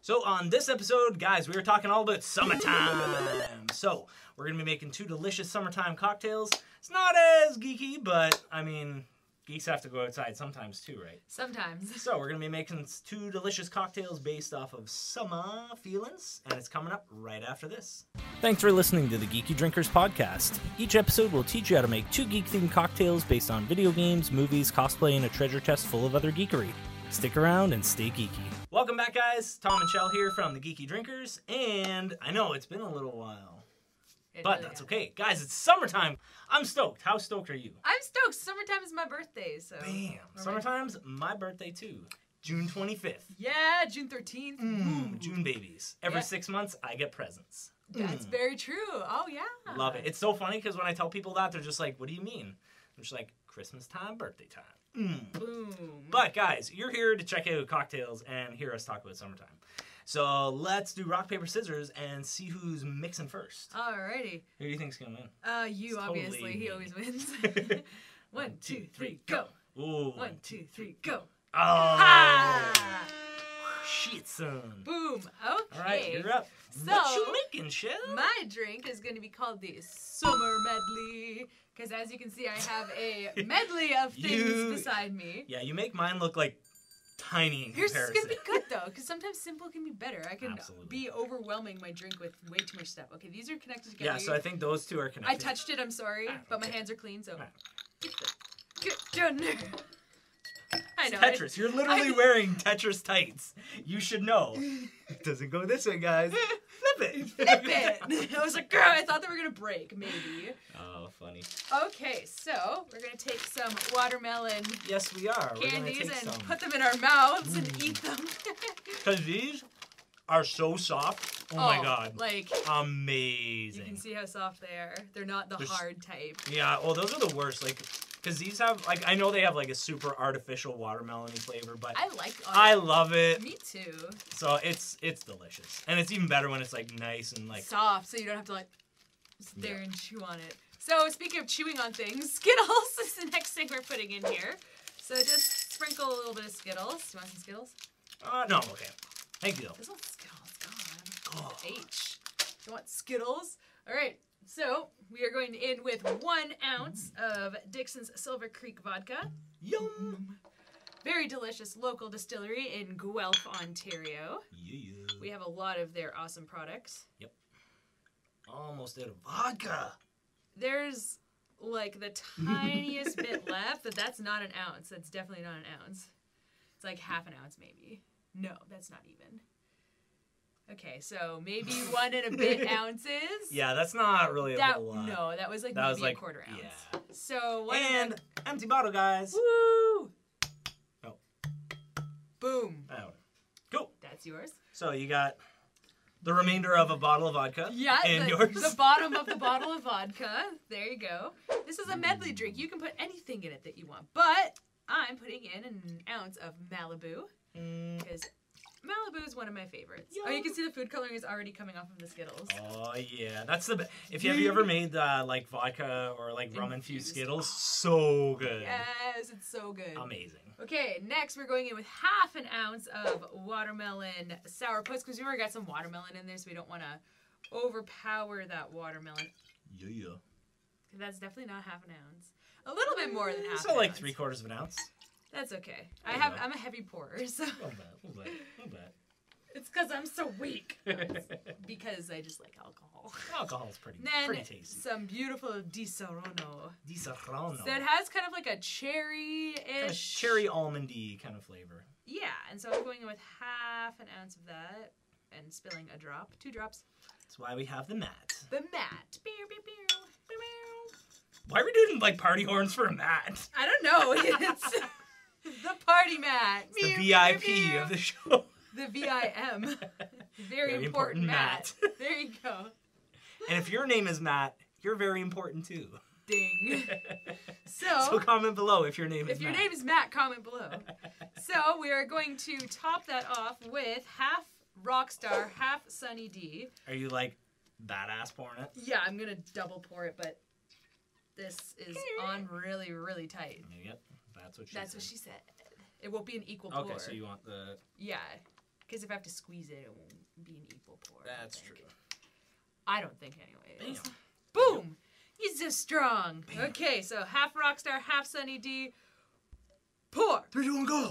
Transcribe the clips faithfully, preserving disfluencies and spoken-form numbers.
So on this episode, guys, we were talking all about summertime. So we're going to be making two delicious summertime cocktails. It's not as geeky, but I mean, geeks have to go outside sometimes too, right? Sometimes. So we're going to be making two delicious cocktails based off of summer feelings, and it's coming up right after this. Thanks for listening to the Geeky Drinkers podcast. Each episode will teach you how to make two geek-themed cocktails based on video games, movies, cosplay, and a treasure chest full of other geekery. Stick around and stay geeky. Welcome back, guys. Tom and Shell here from the Geeky Drinkers, and I know it's been a little while, It but really that's has. okay. Guys, it's summertime. I'm stoked. How stoked are you? I'm stoked. Summertime is my birthday, so. Bam. We're Summertime's my birthday, too. June twenty-fifth. Yeah, June thirteenth. Mm, June babies. Every Yeah. six months, I get presents. That's Mm. very true. Oh, yeah. Love it. It's so funny because when I tell people that, they're just like, what do you mean? I'm just like, Christmas time, birthday time. Mm. Boom. But guys, you're here to check out cocktails and hear us talk about summertime. So let's do rock, paper, scissors and see who's mixing first. Alrighty. Who do you think's going to win? Uh, you, It's totally obviously. He me. always wins. One, two, three, go. Ooh. One, two, three, go. Oh. Ha! Shit, son. Boom. Okay. All right, you're up. So, what you making, Shell? My drink is going to be called the Summer Medley. Because as you can see, I have a medley of things You- beside me. Yeah, you make mine look like tiny in Yours is comparison. going to be good, though. Because sometimes simple can be better. I can Absolutely. be overwhelming my drink with way too much stuff. Okay, these are connected together. Yeah, so I think those two are connected. I touched it, I'm sorry. Ah, But my okay. hands are clean, so. Ah. Get the, get done. I know. Tetris. You're literally I- wearing Tetris tights. You should know. It doesn't go this way, guys. Flip it. Flip it. I was like, girl, I thought they were going to break, maybe. Oh, funny. Okay, so we're going to take some watermelon Yes, we are. We're gonna candies take and some. put them in our mouths and Mm. eat them. Because these are so soft. Oh, my god. Like, Amazing. you can see how soft they are. They're not the They're s- hard type. Yeah, well, those are the worst. Like, because these have, like, I know they have, like, a super artificial watermelon flavor, but I like I love it. Me too. So it's it's delicious. And it's even better when it's, like, nice and, like, Soft, so you don't have to, like, sit there Yeah. and chew on it. So, speaking of chewing on things, Skittles is the next thing we're putting in here. So, just sprinkle a little bit of Skittles. Do you want some Skittles? uh, no, okay. Thank you, though. This one's Skittles. God. Oh. H. You want Skittles? All right. So, we are going in with one ounce of Dixon's Silver Creek vodka. Yum. Very delicious local distillery in Guelph, Ontario. Yeah. We have a lot of their awesome products. Almost out of vodka. There's like the tiniest bit left, but that's not an ounce. That's definitely not an ounce. It's like half an ounce, maybe. No, that's not even. Okay, so maybe one and a bit ounces. Yeah, that's not really a That whole lot. no, that was like That maybe was like- a quarter ounce. yeah. So one And and empty bottle, guys. woo! Oh. Boom. Oh. Cool. That's yours. So you got the remainder of a bottle of vodka. Yeah, And the, yours. the bottom of the bottle of vodka. There you go. This is a medley drink. You can put anything in it that you want, but I'm putting in an ounce of Malibu Mm, because Malibu is one of my favorites. Oh, you can see the food coloring is already coming off of the Skittles. oh yeah, that's the. Be- if you have you ever made uh, like vodka or like rum infused Infused. Skittles, so good. Yes, it's so good. Amazing. Okay, next we're going in with half an ounce of watermelon sourpuss because we already got some watermelon in there, so we don't want to overpower that watermelon. Yeah, yeah. That's definitely not half an ounce. A little bit more than half. So an like ounce. three quarters of an ounce. That's okay. There I you have. go. I'm a heavy pourer, so A little bit, a little bit, a little bit. it's because I'm so weak. No, it's because I just like alcohol. Alcohol's pretty, Then pretty tasty. some beautiful Di Serono. Di Serrano. So it has kind of like a cherry-ish. Kind of cherry almondy kind of flavor. Yeah, and so I'm going in with half an ounce of that and spilling a drop, two drops. That's why we have the mat. The mat. Beow, beow, beow, beow, beow. Why are we doing like party horns for a mat? I don't know. It's the party mat. It's the Beow, V I beow, P beow. of the show. The V I M. Very, Very important, important mat. mat. There you go. And if your name is Matt, you're very important too. Ding. So, So comment below if your name is if your Matt. name is Matt, comment below. So we are going to top that off with half Rockstar, half Sunny D. Are you like badass pouring it? Yeah, I'm gonna double pour it, but this is on really, really tight. Yep, that's what she That's said. what she said. It won't be an equal Okay, pour. so you want the... Yeah. Because if I have to squeeze it, it won't be an equal pour. That's I true. I don't think, anyways. Bam. Boom! He's just strong. Bam. Okay, so half Rockstar, half Sunny D. Pour! Three, two, one, go!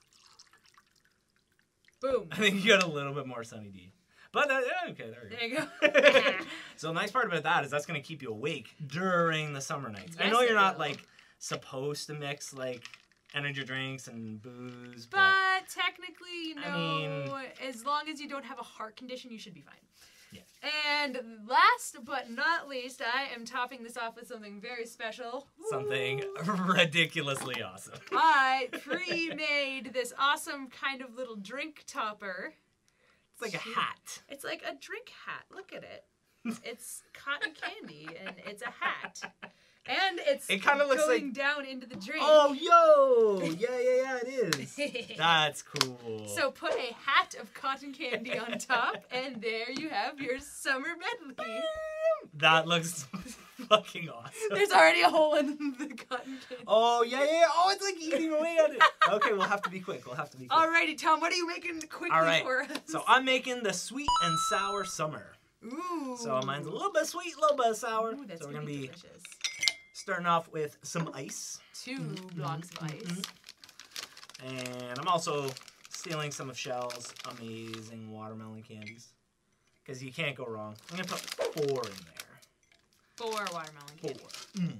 Boom. I think you got a little bit more Sunny D. But, uh, yeah, okay, there you go. There you go. So the nice part about that is that's going to keep you awake during the summer nights. Yes, I know you're not, will. like, supposed to mix, like, energy drinks and booze, but... But technically, you know, I mean, as long as you don't have a heart condition, you should be fine. Yeah. And last but not least, I am topping this off with something very special. Something Woo! ridiculously awesome. I pre-made this awesome kind of little drink topper. It's like a hat. It's like a drink hat. Look at it. It's cotton candy, and it's a hat. And it's It kinda looks going like- down into the drink. Oh, yo! Yeah, yeah, yeah, it is. That's cool. So put a hat of cotton candy on top, and there you have your summer medley. That looks fucking awesome. There's already a hole in the cotton candy. Oh, yeah, yeah, yeah. Oh, it's like eating away at it. Okay, we'll have to be quick. We'll have to be quick. Alrighty, Tom, what are you making quickly All right. for us? So I'm making the sweet and sour summer. Ooh. So mine's a little bit sweet, a little bit sour. Ooh, that's so we're gonna going to be be delicious. starting off with some ice. Two blocks of ice. And I'm also stealing some of Shell's amazing watermelon candies. Because you can't go wrong. I'm going to put four in there. Four watermelon Four. candies. Mm.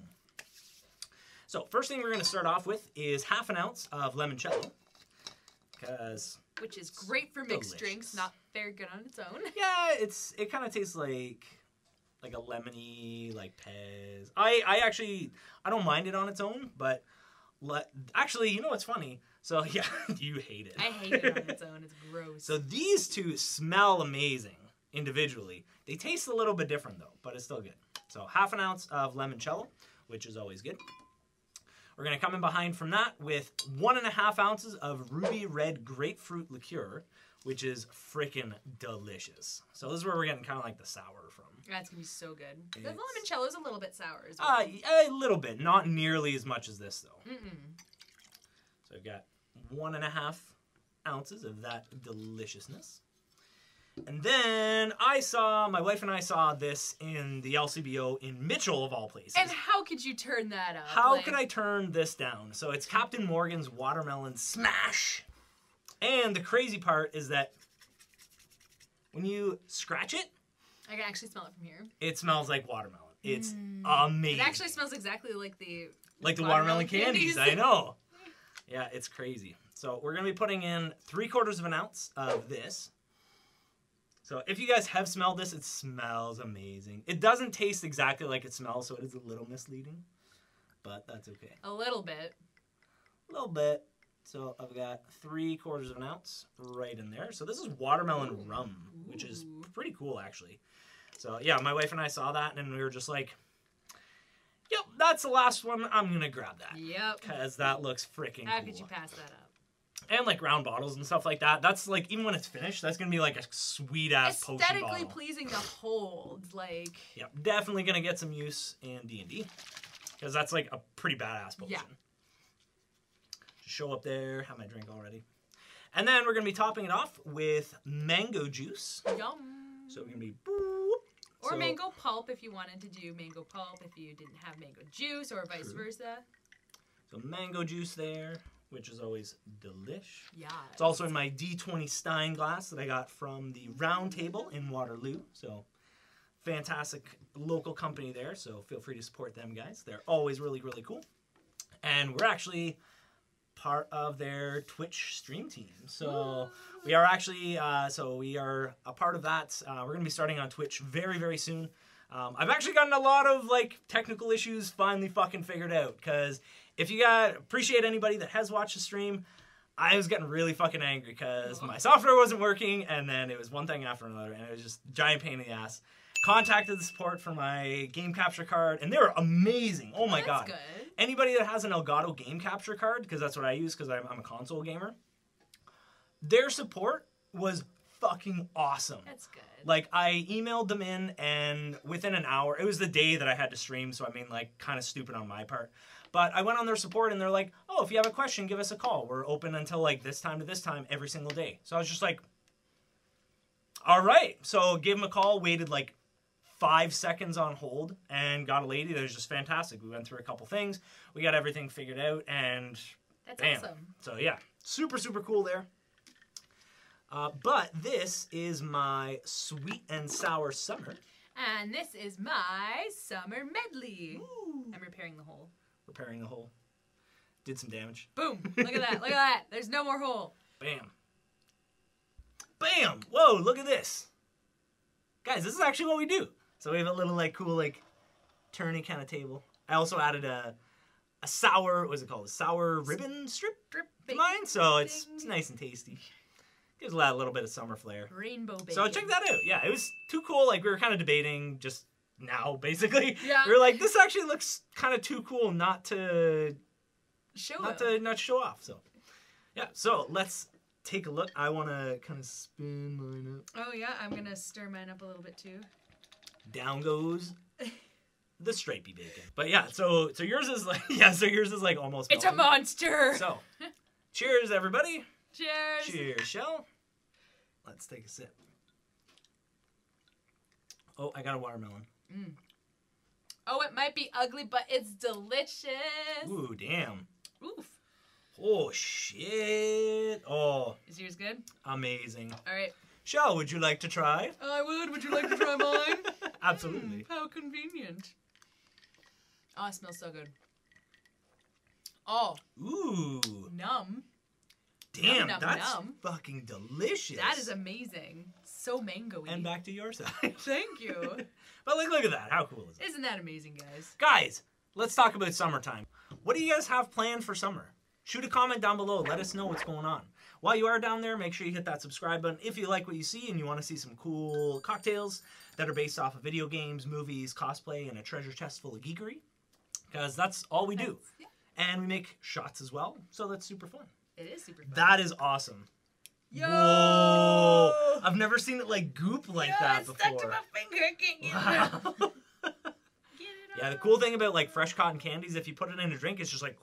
So first thing we're going to start off with is half an ounce of limoncello. Because, Which is great for mixed delicious. drinks, not very good on its own. yeah, it's it kind of tastes like like a lemony, like Pez. I, I actually, I don't mind it on its own, but le- actually, you know what's funny? So, yeah, you hate it. I hate it on its own. It's gross. So these two smell amazing individually. They taste a little bit different, though, but it's still good. So half an ounce of limoncello, which is always good. We're going to come in behind from that with one and a half ounces of ruby red grapefruit liqueur, which is freaking delicious. So this is where we're getting kind of like the sour from. That's going to be so good. The It's- limoncello is a little bit sour as well. Uh, a little bit. Not nearly as much as this, though. Mm-mm. So I've got one and a half ounces of that deliciousness. And then I saw, my wife and I saw this in the L C B O in Mitchell, of all places. And how could you turn that up? How Like, could I turn this down? So it's Captain Morgan's Watermelon Smash. And the crazy part is that when you scratch it, I can actually smell it from here. it smells like watermelon. It's Mm. amazing. It actually smells exactly like the like the watermelon, candies. I know. Yeah, it's crazy. So we're going to be putting in three quarters of an ounce of this. So if you guys have smelled this, it smells amazing. It doesn't taste exactly like it smells, so it is a little misleading. But that's okay. A little bit. A little bit. So I've got three quarters of an ounce right in there. So this is watermelon Ooh. rum, which is Ooh. pretty cool, actually. So yeah, my wife and I saw that, and we were just like, yep, that's the last one. I'm going to grab that. Yep. Because that looks freaking How cool. could you pass that up? And like round bottles and stuff like that. That's like, even when it's finished, that's going to be like a sweet ass potion Aesthetically bottle. pleasing to hold. Like, Yep, definitely going to get some use in D and D. Because that's like a pretty badass potion. Yeah. Just show up there, have my drink already. And then we're going to be topping it off with mango juice. yum. So we're going to be... boop. Or So- mango pulp if you wanted to do mango pulp if you didn't have mango juice or vice True. versa. So mango juice there, which is always delish. Yeah. It's also in my D twenty Stein glass that I got from the Round Table in Waterloo. So fantastic local company there. So feel free to support them, guys. They're always really, really cool. And we're actually part of their Twitch stream team. So we are actually, uh, so we are a part of that. Uh, we're going to be starting on Twitch very, very soon. Um, I've actually gotten a lot of like technical issues finally fucking figured out, because if you got appreciate anybody that has watched the stream, I was getting really fucking angry because my software wasn't working, and then it was one thing after another, and it was just a giant pain in the ass. Contacted the support for my game capture card, and they were amazing. Oh my That's god! good. Anybody that has an Elgato game capture card, because that's what I use because I'm, I'm a console gamer, their support was fucking awesome. That's good. Like, I emailed them in, and within an hour, it was the day that I had to stream, so I mean, like, kind of stupid on my part. But I went on their support, and they're like, oh, if you have a question, give us a call. We're open until, like, this time to this time every single day. So I was just like, All right. So gave him a call, waited like five seconds on hold, and got a lady that was just fantastic. We went through a couple things. We got everything figured out, and That's bam. awesome. So yeah, super, super cool there. Uh, but this is my sweet and sour summer. And this is my summer medley. Ooh. I'm repairing the hole. Repairing the hole. Did some damage. Boom. Look at that. Look at that. There's no more hole. Bam. Bam. Whoa, look at this. Guys, this is actually what we do. So we have a little like cool like turny kind of table. I also added a a sour, what's it called? A sour ribbon strip Drip to mine. So it's, it's nice and tasty. Gives a little bit of summer flair. Rainbow bacon. So check that out. Yeah, it was too cool. Like we were kind of debating just now, basically. Yeah. We were like, this actually looks kind of too cool not to Show not it. to not show off. So yeah. So let's take a look. I want to kind of spin mine up. Oh yeah, I'm gonna stir mine up a little bit too. Down goes the stripey bacon. But yeah, so so yours is like yeah, so yours is like almost. It's a melted. monster. So, cheers, everybody. Cheers. Cheers, Shell. Let's take a sip. Oh, I got a watermelon. Mm. Oh, it might be ugly, but it's delicious. Ooh, damn. Oof. Oh, shit. Oh, Is yours good? amazing. All right. Shell, would you like to try? I would. Would you like to try mine? Absolutely. Mm, how convenient. Oh, it smells so good. Oh, Ooh. num. Damn, num, that's num. fucking delicious. That is amazing. So mango-y. And back to your side. Thank you. But like, look at that. How cool is it? Isn't that amazing, guys? Guys, let's talk about summertime. What do you guys have planned for summer? Shoot a comment down below. Let us know what's going on. While you are down there, make sure you hit that subscribe button if you like what you see and you want to see some cool cocktails that are based off of video games, movies, cosplay, and a treasure chest full of geekery. Because that's all we do. Yeah. And we make shots as well, so that's super fun. It is super fun. That is awesome. Yo! Whoa! I've never seen it like goop like Yo, that it's before. stuck to my finger. I can't get it out. Wow. Get it Yeah, the out. cool thing about like fresh cotton candies, if you put it in a drink, it's just like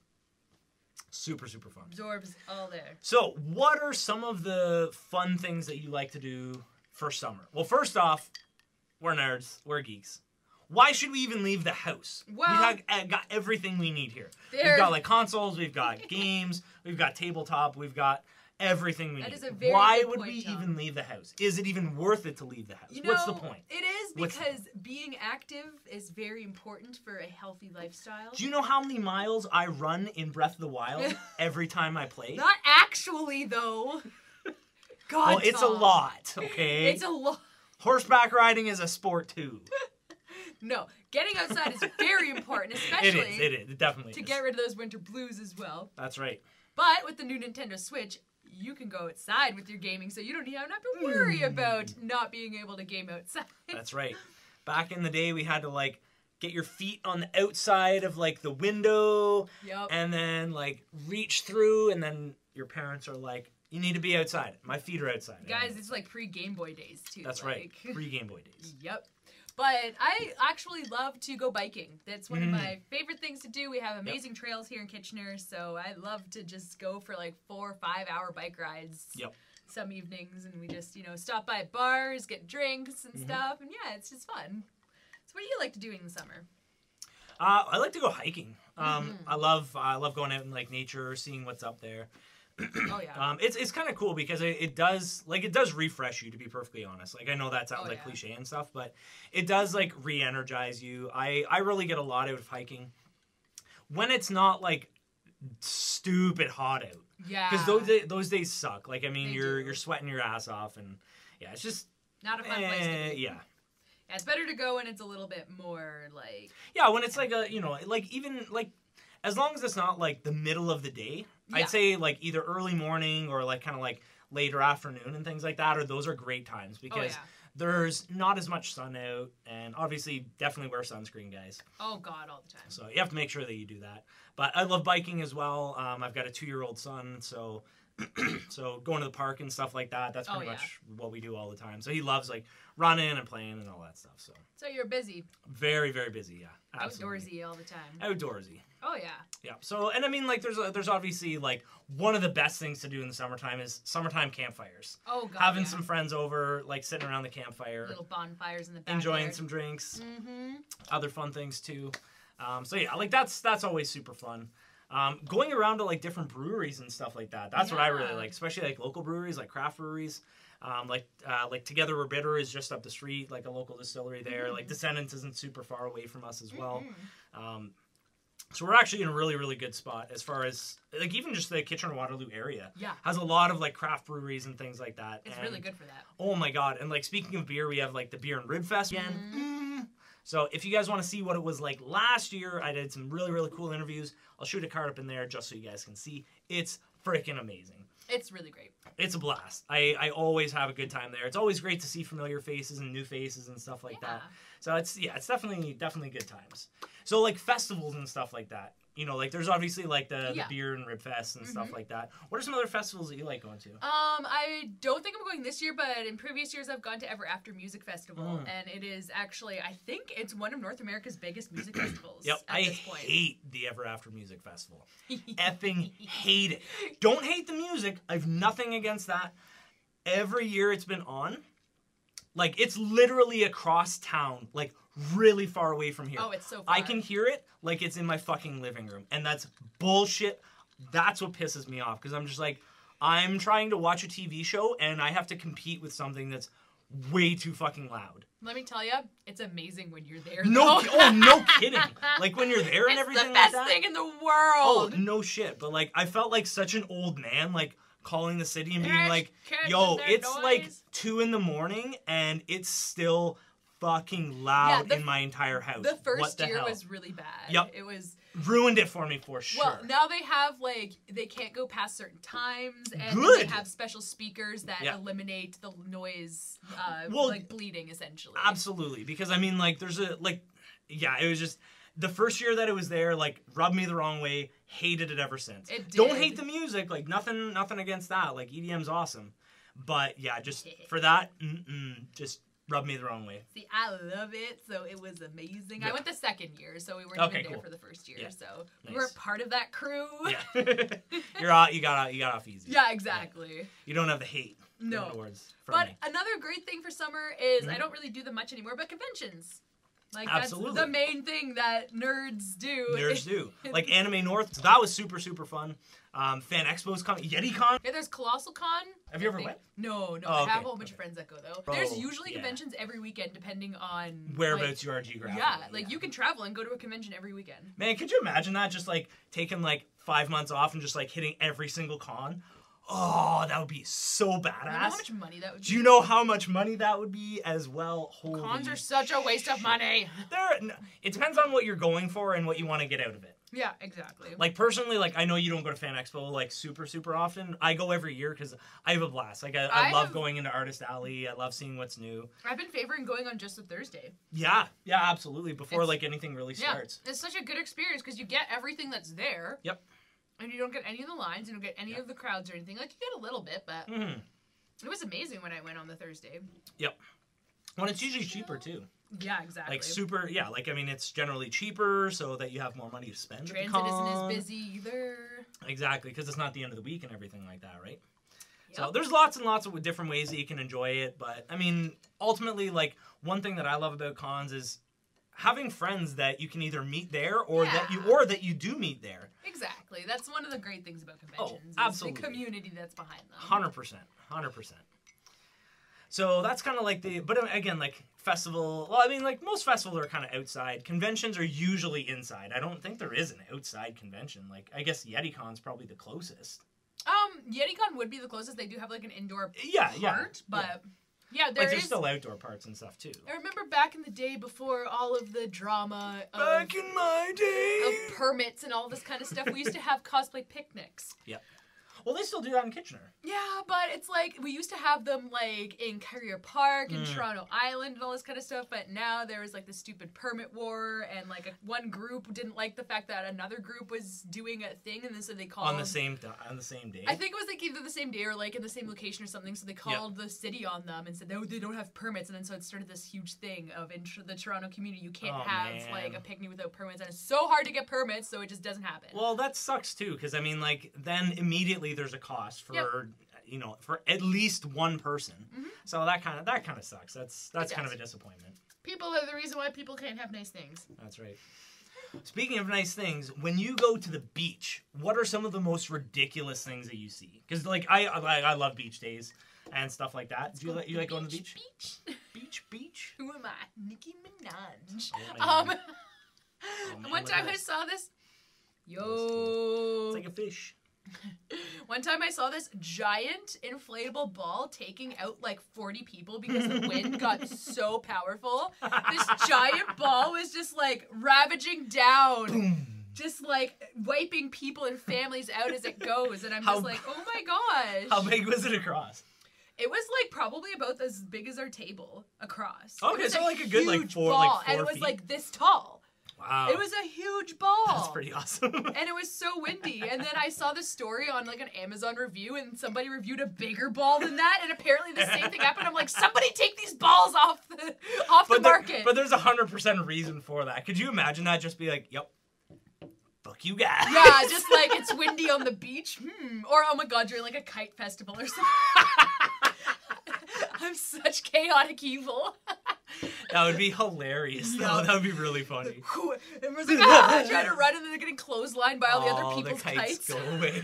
super, super fun. Absorbs all there. So, what are some of the fun things that you like to do for summer? Well, first off, we're nerds, we're geeks. Why should we even leave the house? Well- we've got, uh, got everything we need here. There- We've got like consoles, we've got games, we've got tabletop, we've got everything we That need. is a very Why good would point, we Tom. even leave the house? Is it even worth it to leave the house? You know, What's the point? It is What's the because being active is very important for a healthy lifestyle. Do you know how many miles I run in Breath of the Wild every time I play? Not actually, though. God, Well, it's a Tom. lot, okay? It's a lot. Horseback riding is a sport too. No, getting outside is very important, It especially is, it is, it definitely to is. get rid of those winter blues as well. That's right. But with the new Nintendo Switch, you can go outside with your gaming, so you don't even have to worry Mm. about not being able to game outside. That's right. Back in the day, we had to like get your feet on the outside of like the window Yup. and then like reach through, and then your parents are like, you need to be outside. My feet are outside. Guys, And it's like pre-Game Boy days, too. that's like... right. Pre Game Boy days. Yep. But I actually love to go biking. That's one Mm. of my favorite things to do. We have amazing trails here in Kitchener, so I love to just go for like four or five hour bike rides. Yep. Some evenings, and we just, you know, stop by bars, get drinks and Mhm. stuff, and yeah, it's just fun. So what do you like to do in the summer? Uh, I like to go hiking. Um, Mhm. I love I love going out in like nature, seeing what's up there. Oh yeah. Um, it's it's kind of cool because it, it does like it does refresh you, to be perfectly honest. Like I know that sounds Oh, like yeah. cliche and stuff, but it does like re-energize you. I I really get a lot out of hiking when it's not like stupid hot out, yeah. because those day, those days suck. Like I mean, They you're do. you're sweating your ass off, and yeah, it's just Not a fun place to eh, be. yeah. Yeah, it's better to go when it's a little bit more like. Yeah, when it's like a, you know, like even like as long as it's not like the middle of the day, Yeah. I'd say like either early morning or like kind of like later afternoon and things like that, or those are great times because Oh, yeah. there's not as much sun out, and obviously definitely wear sunscreen, guys. Oh God, all the time. So you have to make sure that you do that. But I love biking as well. Um, I've got a two-year-old son, so So going to the park and stuff like that, that's pretty oh, yeah. much what we do all the time. So he loves like running and playing and all that stuff. So So you're busy. Very, very busy, yeah. Absolutely. Outdoorsy all the time. Outdoorsy. Oh, yeah. Yeah. So, and I mean, like, there's a, there's obviously, like, one of the best things to do in the summertime is summertime campfires. Oh, God, Having yeah. some friends over, like, sitting around the campfire. Little bonfires in the back Enjoying there. some drinks. Mm-hmm. Other fun things, too. Um, so, yeah, like, that's that's always super fun. Um, going around to, like, different breweries and stuff like that. That's yeah. what I really like, especially, like, local breweries, like craft breweries. Um, like, uh, like Together We're Bitter is just up the street, like a local distillery there. Mm-hmm. Like, Descendants isn't super far away from us as well. Mm-hmm. Um, so we're actually in a really, really good spot as far as, like, even just the Kitchener-Waterloo area. Yeah. Has a lot of, like, craft breweries and things like that. It's and, really good for that. Oh, my God. And, like, speaking of beer, we have, like, the Beer and Rib Fest again. Mm-hmm. So if you guys want to see what it was like last year, I did some really, really cool interviews. I'll shoot a card up in there just so you guys can see. It's freaking amazing. It's really great. It's a blast. I, I always have a good time there. It's always great to see familiar faces and new faces and stuff like yeah. that. So it's, yeah, it's definitely, definitely good times. So, like, festivals and stuff like that. You know, like, there's obviously, like, the, yeah. the Beer and Rib Fest and mm-hmm. stuff like that. What are some other festivals that you like going to? Um, I don't think I'm going this year, but in previous years I've gone to Ever After Music Festival, mm. and it is actually, I think it's one of North America's biggest music festivals. Yep, at I this point. hate the Ever After Music Festival. Effing hate it. Don't hate the music. I have nothing against that. Every year it's been on. Like, it's literally across town, like, really far away from here. Oh, it's so far. I can hear it like it's in my fucking living room. And that's bullshit. That's what pisses me off. Because I'm just like, I'm trying to watch a T V show and I have to compete with something that's way too fucking loud. Let me tell you, it's amazing when you're there. No, oh, no kidding. Like, when you're there and it's everything the best like that. thing in the world. Oh, no shit. But, like, I felt like such an old man, like, calling the city and being There's like, kids yo, in their it's noise. like two in the morning and it's still fucking loud yeah, the, in my entire house. The first what the year hell? was really bad. Yep. It was ruined it for me for sure. Well, now they have like they can't go past certain times, and Good. they have special speakers that yeah. eliminate the noise, uh, well, like bleeding essentially. Absolutely, because I mean, like, there's a like, yeah, it was just the first year that it was there, like, rubbed me the wrong way. Hated it ever since. It did. Don't hate the music, like nothing, nothing against that. Like E D M's awesome, but yeah, just for that, mm-mm, just. Rubbed me the wrong way. See, I love it, so it was amazing. Yeah. I went the second year, so we weren't okay, even there cool. for the first year, yeah. so nice. we weren't part of that crew. Yeah, you're out. You got out. You got off easy. Yeah, exactly. Yeah. You don't have the hate. No. Words but me. Another great thing for summer is mm-hmm. I don't really do them much anymore, but conventions. Like, Absolutely. that's the main thing that nerds do. Nerds do. Like Anime North, so that was super, super fun. Um, Fan Expo's coming. YetiCon. Yeah, there's Colossal Con. Have you ever went? No, no. Oh, I okay. have a whole bunch okay. of friends that go, though. Oh, there's usually yeah. conventions every weekend, depending on... Whereabouts like, you are geographically. Yeah, like, yeah. you can travel and go to a convention every weekend. Man, could you imagine that? Just, like, taking, like, five months off and just, like, hitting every single con? Oh, that would be so badass. You know how much money that would be? Do you know how much money that would be as well? Holy Cons are such a waste of money. There, it depends on what you're going for and what you want to get out of it. Yeah, exactly. Like, personally, like, I know you don't go to Fan Expo, like, super, super often. I go every year because I have a blast. Like, I, I, I love have... going into Artist Alley. I love seeing what's new. I've been favoring going on just a Thursday. Yeah, yeah, absolutely. Before, it's, like, anything really starts. Yeah, it's such a good experience because you get everything that's there. Yep. And you don't get any of the lines, you don't get any yep. of the crowds or anything. Like, you get a little bit, but mm-hmm. it was amazing when I went on the Thursday. Yep. Well, it's usually cheaper, too. Yeah, exactly. Like, super, yeah, like, I mean, it's generally cheaper so that you have more money to spend Transit at the con. isn't as busy either. Exactly, because it's not the end of the week and everything like that, right? Yep. So there's lots and lots of different ways that you can enjoy it, but, I mean, ultimately, like, one thing that I love about cons is having friends that you can either meet there or yeah. that you or that you do meet there. Exactly. That's one of the great things about conventions. Oh, absolutely. Is the community that's behind them. one hundred percent. one hundred percent. So that's kind of like the, but again, like festival, well, I mean, like most festivals are kind of outside. Conventions are usually inside. I don't think there is an outside convention. Like, I guess YetiCon's probably the closest. Um, YetiCon would be the closest. They do have like an indoor yeah, part, yeah, but yeah, yeah there like, there's is... still outdoor parts and stuff too. I remember back in the day before all of the drama of, back in my day of permits and all this kind of stuff, we used to have cosplay picnics. Yeah. Well, they still do that in Kitchener. Yeah, but it's like, we used to have them, like, in Carrier Park and Mm. Toronto Island and all this kind of stuff, but now there was, like, the stupid permit war, and, like, a, one group didn't like the fact that another group was doing a thing, and then so they called... On the same on the same day? I think it was, like, either the same day or, like, in the same location or something, so they called yep. the city on them and said, no, they don't have permits, and then so it started this huge thing of, in tr- the Toronto community, you can't oh, have, man. like, a picnic without permits, and it's so hard to get permits, so it just doesn't happen. Well, that sucks, too, because, I mean, like, then immediately there's a cost for... Yep. you know, for at least one person. Mm-hmm. So that kind of that kind of sucks. That's that's kind of a disappointment. People are the reason why people can't have nice things. That's right. Speaking of nice things, when you go to the beach, what are some of the most ridiculous things that you see? Because like I, I I love beach days and stuff like that. Do you like you like going to the beach? Beach. Beach. Beach. Who am I? Nicki Minaj. Oh, um, oh, man, one time I saw this. Yo. It's like a fish. One time I saw this giant inflatable ball taking out like forty people because the wind got so powerful. This giant ball was just like ravaging down. Boom. Just like wiping people and families out as it goes. And I'm How, just like, oh my gosh. How big was it across? It was like probably about as big as our table across. Okay, so like a good like four, ball, like four and it was feet. like this tall. Wow. It was a huge ball. That's pretty awesome. And it was so windy. And then I saw the story on like an Amazon review and somebody reviewed a bigger ball than that. And apparently the same thing happened. I'm like, somebody take these balls off the, off but the there, market. But there's a hundred percent reason for that. Could you imagine that? Just be like, yep. Fuck you guys. Yeah, just like it's windy on the beach. Hmm. Or oh my god, you're in like a kite festival or something. I'm such chaotic evil. That would be hilarious, though. Yep. That would be really funny. Everyone's like, ah, trying to run, and then they're getting clotheslined by all the oh, other people's the kites. kites. Go away.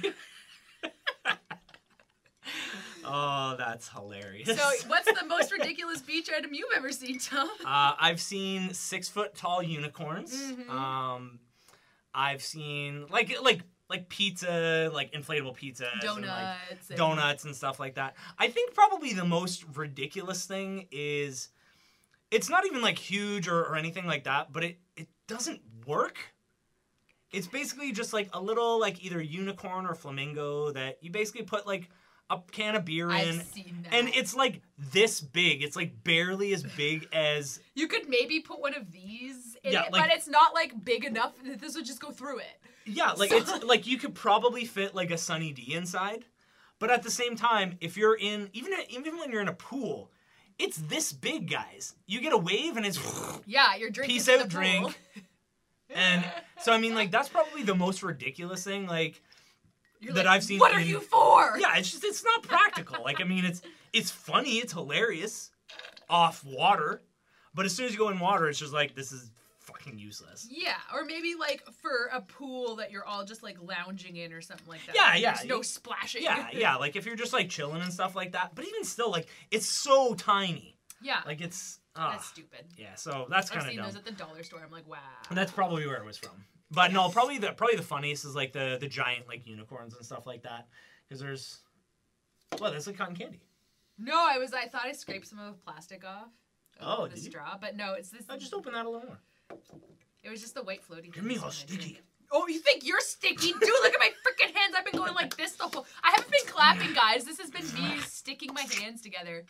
Oh, that's hilarious. So, what's the most ridiculous beach item you've ever seen, Tom? Uh, I've seen six foot tall unicorns. Mm-hmm. Um, I've seen like like like pizza, like inflatable pizzas, Donuts, and, like, and... donuts and stuff like that. I think probably the most ridiculous thing is. It's not even, like, huge or, or anything like that, but it, it doesn't work. It's basically just, like, a little, like, either unicorn or flamingo that you basically put, like, a can of beer in. I've seen that. And it's, like, this big. It's, like, barely as big as... You could maybe put one of these in Yeah, it, like- but it's not, like, big enough that this would just go through it. Yeah, like, So- it's, like, you could probably fit, like, a Sunny D inside. But at the same time, if you're in... Even, even when you're in a pool... It's this big, guys. You get a wave and it's Yeah, you're drinking peace from out the pool. drink. And so I mean, like that's probably the most ridiculous thing, like You're that like, I've seen. What are in- you for? Yeah, it's just it's not practical. Like I mean, it's it's funny, it's hilarious, off water, but as soon as you go in water, it's just like this is fucking useless. Yeah, or maybe like for a pool that you're all just like lounging in or something like that. Yeah, Like, yeah. There's no splashing. Yeah, yeah. Like if you're just like chilling and stuff like that, but even still, like it's so tiny. Yeah. Like it's. Uh, That's stupid. Yeah, so that's kind I've of seen dumb. those at the dollar store. I'm like, wow. And that's probably where it was from. But no, probably the probably the funniest is like the the giant like unicorns and stuff like that. Because there's, well, that's like cotton candy. No, I was. I thought I scraped some of the plastic off. Oh, the did you? straw, but no, it's this. I just open that a little more. It was just the white floating. Give me thing all that's on my sticky. drink. Oh, you think you're sticky? Dude, look at my freaking hands. I've been going like this the whole. I haven't been clapping, guys. This has been me sticking my hands together.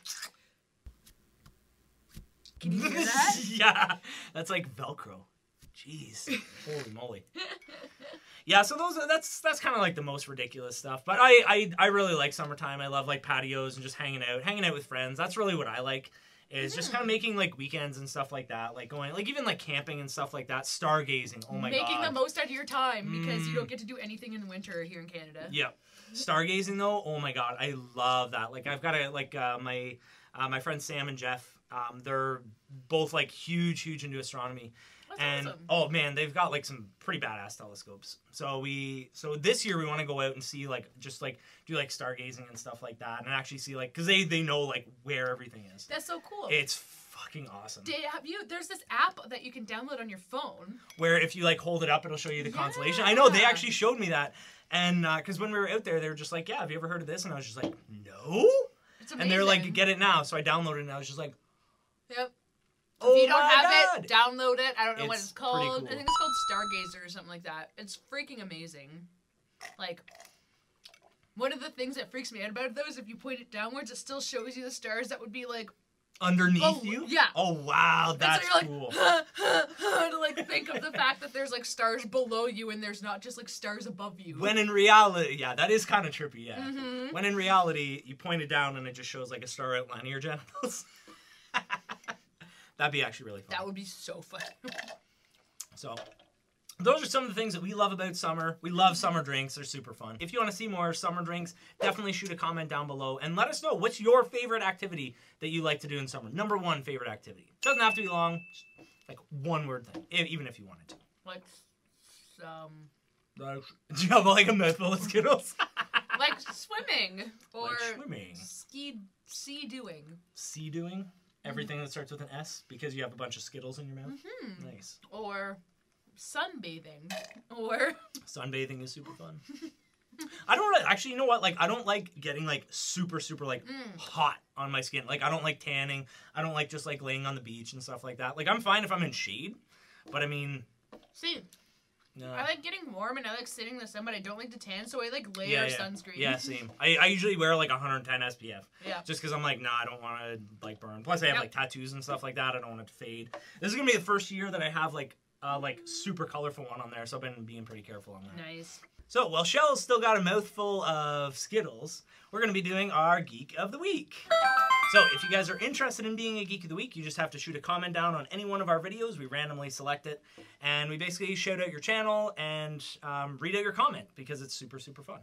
Can you hear that? Yeah, that's like Velcro. Jeez, holy moly. Yeah, so those are, that's that's kind of like the most ridiculous stuff. But I, I I really like summertime. I love like patios and just hanging out, hanging out with friends. That's really what I like. Is just kind of making like weekends and stuff like that, like going like even like camping and stuff like that. Stargazing. Oh my Making god. the most out of your time because you Mm. don't get to do anything in the winter here in Canada. Yeah. Stargazing though, oh my god, I love that. Like I've got a like uh, my uh, my friends Sam and Jeff. Um, they're both like huge, huge into astronomy. That's And awesome. oh man, they've got like some pretty badass telescopes. So we so this year we want to go out and see like just like do like stargazing and stuff like that, and actually see like because they they know like where everything is. That's so cool. It's fucking awesome. Did, have you? There's this app that you can download on your phone. Where if you like hold it up, it'll show you the constellation. I know they Yeah. actually showed me that, and because uh, when we were out there, they were just like, "Yeah, have you ever heard of this?" And I was just like, "No." It's amazing. And they're like, "Get it now." So I downloaded it, and I was just like, Yep. "Oh If you don't my have god!" it, download it. I don't know what It's it's called. pretty cool. I think it's called Stargazer or something like that. It's freaking amazing. Like, One of the things that freaks me out about it, though, is if you point it downwards, it still shows you the stars that would be, like... Underneath oh, you? Yeah. Oh, wow. That's so cool. Like, to, like, think of the fact that there's, like, stars below you and there's not just, like, stars above you. When in reality... Yeah, that is kind of trippy, yeah. Mm-hmm. When in reality, you point it down and it just shows, like, a star outline of your genitals. That'd be actually really fun. That would be so fun. So... those are some of the things that we love about summer. We love summer drinks. They're super fun. If you want to see more summer drinks, definitely shoot a comment down below and let us know what's your favorite activity that you like to do in summer. Number one favorite activity. Doesn't have to be long. Like one word thing, even if you wanted to. Like, um... Do you have like a mouthful of Skittles? like swimming. Or like swimming. Ski, sea doing. Sea doing? Everything mm-hmm. that starts with an S because you have a bunch of Skittles in your mouth? Mm-hmm. Nice. Or... sunbathing, or sunbathing is super fun. I don't really, actually, you know what? Like, I don't like getting like super, super like mm. hot on my skin. Like, I don't like tanning. I don't like just like laying on the beach and stuff like that. Like, I'm fine if I'm in shade, but I mean, see, no. I like getting warm and I like sitting in the sun, but I don't like to tan, so I like layer yeah, yeah. sunscreen. Yeah, same. I, I usually wear like one hundred ten S P F. Yeah. Just because I'm like, nah, I don't want to like burn. Plus, I have yep. like tattoos and stuff like that. I don't want it to fade. This is gonna be the first year that I have like. Uh, like super colorful one on there, so I've been being pretty careful on that. Nice. So, while Shell's still got a mouthful of Skittles, we're going to be doing our Geek of the Week. So, if you guys are interested in being a Geek of the Week, you just have to shoot a comment down on any one of our videos. We randomly select it, and we basically shout out your channel and um, read out your comment, because it's super, super fun.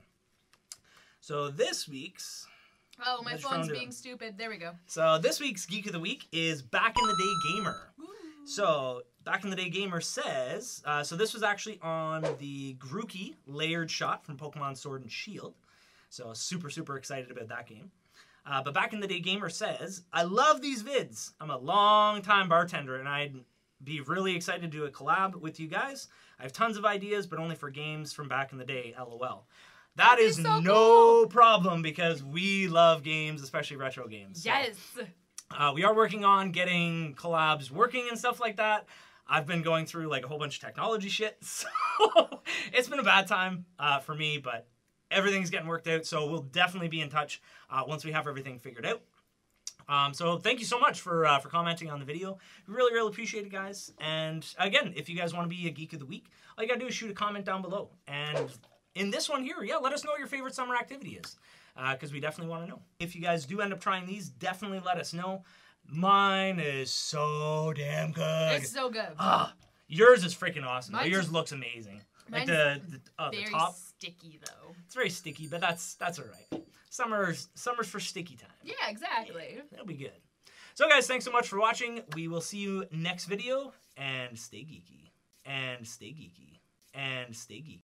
So, this week's... Oh, my phone's being stupid. There we go. So, this week's Geek of the Week is Back in the Day Gamer. Ooh. So, Back in the Day Gamer says, uh, so this was actually on the Grookey layered shot from Pokemon Sword and Shield. So, super, super excited about that game. Uh, but Back in the Day Gamer says, I love these vids. I'm a long-time bartender, and I'd be really excited to do a collab with you guys. I have tons of ideas, but only for games from back in the day, LOL. That is so no cool. problem, because we love games, especially retro games. Yes! So, uh, we are working on getting collabs working and stuff like that. I've been going through like a whole bunch of technology shit, so it's been a bad time uh, for me, but everything's getting worked out, so we'll definitely be in touch uh, once we have everything figured out. Um, so thank you so much for uh, for commenting on the video. We really, really appreciate it, guys. And again, if you guys want to be a Geek of the Week, all you gotta do is shoot a comment down below. And in this one here, yeah, let us know what your favorite summer activity is, because uh, we definitely want to know. If you guys do end up trying these, definitely let us know. Mine is so damn good. It's so good. Ah, yours is freaking awesome. Mine's, yours looks amazing. Like mine's the the, uh, very the top. sticky though. It's very sticky, but that's that's all right. Summer's summer's for sticky time. Yeah, exactly. Yeah, that'll be good. So guys, thanks so much for watching. We will see you next video, and stay geeky, and stay geeky, and stay geeky.